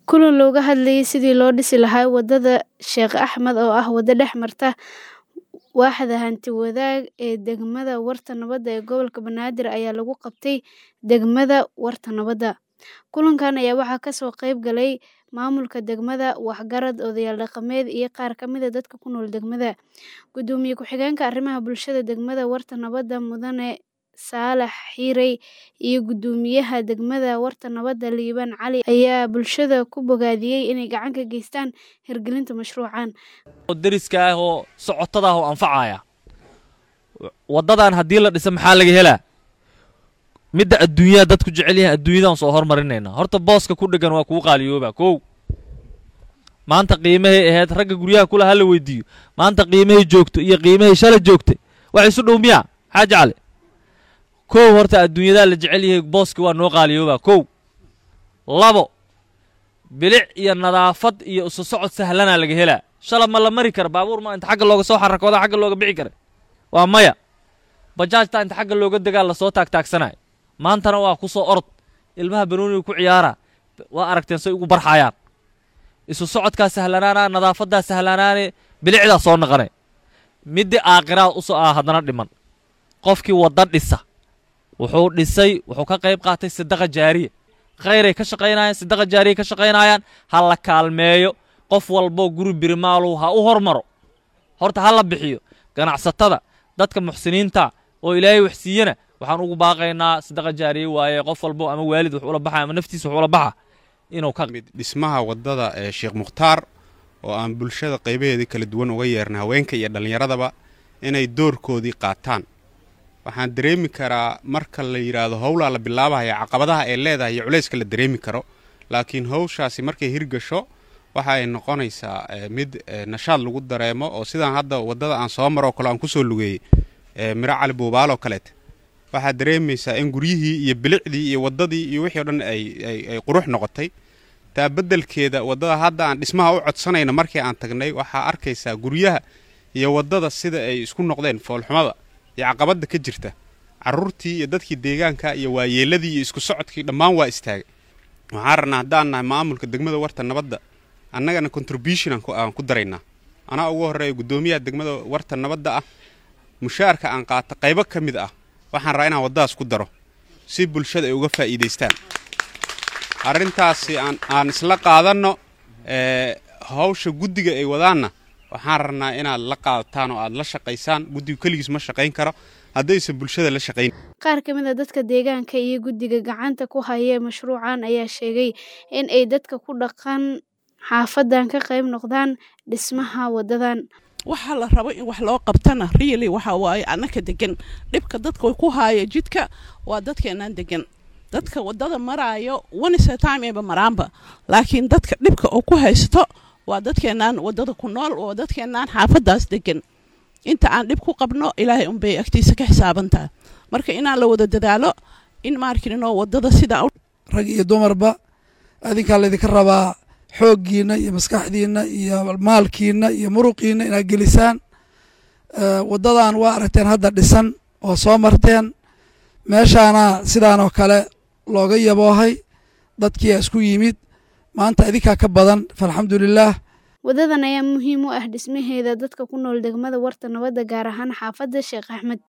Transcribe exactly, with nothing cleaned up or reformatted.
kulan looga hadlayay sidii loo dhisi lahaa wadada Sheekh Axmed oo ah wada dhex marta waaxda hanti wadaag ee degmada Warta Nabadda ee gobolka Banaadir ayaa lagu qabtay degmada Warta Nabadda. Kulankan ayaa waxaa ka soo qayb galay maamulka degmada, waxgarad, odayaal dhaqameed iyo qaar ka mid ah dadka ku nool degmada. Gudoomiye ku-xigeenka arrimaha bulshada degmada Warta Nabadda Mudane Saalax Xiray iyo gudoomiyaha degmada Warta Nabadda Liibaan Cali ayaa bulshada ku bogaadiyay inay gacan ka geystaan hirgelinta mashruucan. dariska ah oo socotada ah oo anfacaya wadadan hadii la dhiso maxaa laga helaa midda adduunyada dadku jecel yahay adduunyadan soo hormarinayna horta booska ku dhagan waa ku qaaliyooba koow maanta qiimahay ahayd ragga guryaha kula hal weydiyo maanta qiimahay joogto iyo qiimahay shala joogtay wax isu dhow miya xaaja cali koow horta adduunyada la jecel yahay booska waa noo qaaliyooba koow labo bilic iyo nadaafad iyo isu socod sahlana laga helaa shala ma la mari kar baabuur ma inta xagga looga soo xarakooda xagga looga bixi kar waa maya bajaajta inta xagga looga dagaal la soo taag taagsanay maantana waa ku soo orod ilmaha banooniga ku ciyaara waa aragteen say ugu barxayaan isu socodka sahlanaana nadaafada sahlanaane bilicda soo naqanay mid aakhiraad u soo ah hadana dhiman qofkii wada dhisa wuxuu dhisay wuxuu ka qayb qaatay sadaqa jaariye khayray ka shaqeynayaan sadaqa jaariye ka shaqeynayaan hal la kaalmeeyo qof walbo guri birmaalu ha u hormaro horta hal la bixiyo ganacsatada dadka muxsiniinta oo ilaahay wax siiyana waxaan ugu baaqaynaa sadaqa jaariye waaye qof walbo ama waalid wax ula baxay ama naftiisa wax ula baxa inuu ka dhismaha wadada ee Sheekh Muxtaar oo aan bulshada qaybaheeda kala duwan uga yeernaa haweenka iyo dhalinyaradaba inay doorkoodii qaataan waxaan dareemi karaa marka la yiraahdo hawla la bilaabayo caqabadaha ay leedahay iyo culayska la dareemi karo laakiin hawshaasi markay hirgasho waxa ay noqonaysaa mid nashaad lagu dareemo oo sidaan hadda wadada aan soo maro kale aan ku soo lugeeyay mira cali buubaalo kale waxa dareemaysaa in guryihii iyo bilicdii iyo wadadii iyo wixii dhan ay ay qurux noqotay taa bedelkeeda wadada hadda aan dhismaha u codsanayna markii aan tagnay waxa arkaysaa guryaha iyo wadada sida ay isku noqdeen foolxumada iyo caqabada ka jirta carruurtii iyo dadkii deegaanka iyo waayeeladii iyo isku socodkii dhammaan waa istaagay waxaan rabnaa haddaan nahay maamulka degmada Warta Nabadda annagana contribution aan ku daraynaa ana ugu horeeyo gudoomiyaha degmada Warta Nabadda ah mushaarka aan qaato qaybo ka mid ah waxaan rabaa inaan wadadaas ku daro si bulshada ay uga faa'iideystaan arrintaasi aan aan isla qaadano ee hawsha guddiga ay wadaana waxaan rabnaa inaad la qaadataan oo aad la shaqaysaan guddigu kaligiis ma shaqayn karo haddaysan bulshada la shaqayn qaar ka mid ah dadka deegaanka iyo guddiga gacanta ku haya mashruucan ayaa sheegay in ay dadka ku dhaqan xaafadan ka qayb noqdaan dhismaha wadadan waxa la rabo in wax loo qabtana really waxa waay anaka degan dhibka dadka ku haaya jidka waa dadkeenan degan dadka wadada maraayo one is a time ee maraamba laakiin dadka dhibka oo ku haysto waa dadkeenan wadada ku nool oo dadkeenan xaafadaas degan inta aan dhib ku qabno ilaahay un bay agtiisa ka xisaabanta marka inaan la wada dadaalo in maarkino wadada sida rag iyo dumarba adinka la idinka rabaa xooggiina iyo maskaxdiina iyo maalkiina iyo muruqiina inaad gelisaan wadadan waa aragteen hadda dhisan oo soo marteen meeshaana sidaan oo kale looga yaboohay dadkii isku yimid maanta idinkaa ka badan alxamdulillaah wadadan ayaa muhiim u ah dhismaheeda dadka ku nool degmada Warta Nabadda gaar ahaan xaafadda Sheekh Axmed.